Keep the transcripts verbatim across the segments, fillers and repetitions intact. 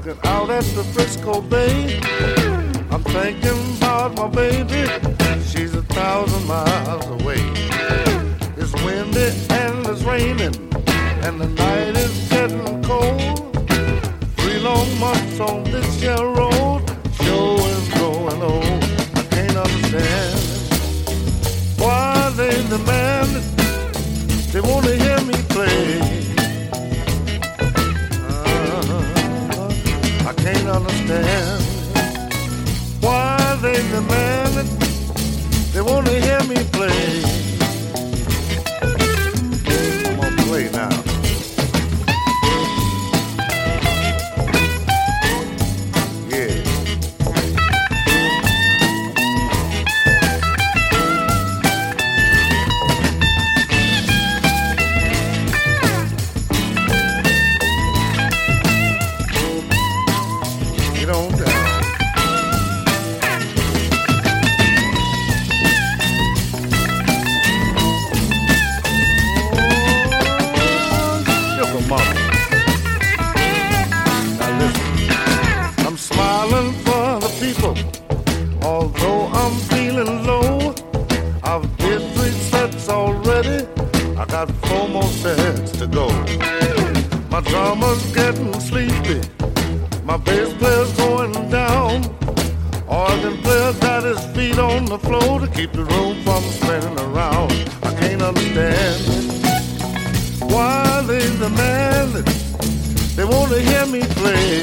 Looking out at the Frisco Bay, I'm thinking about my baby. She's a thousand miles away. It's windy and it's raining, and the night is getting cold. Three long months on this here road, sure is growing old. I can't understand why they demand it. They want to hear me play. Uh, I can't understand why they demand it. They want to hear me play. I'm gonna play now. Although I'm feeling low, I've did three sets already. I got four more sets to go. My drummer's getting sleepy, my bass player's going down. Organ player got his feet on the floor to keep the room from spinning around. I can't understand why they demand it. They want to hear me play.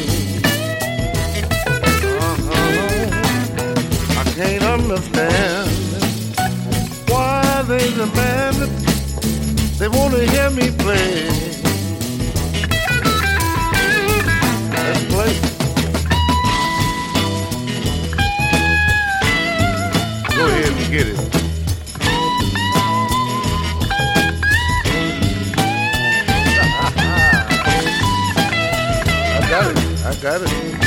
Can't understand why they demand it. They want to hear me play. Let's play. Go ahead and get it. I got it. I got it.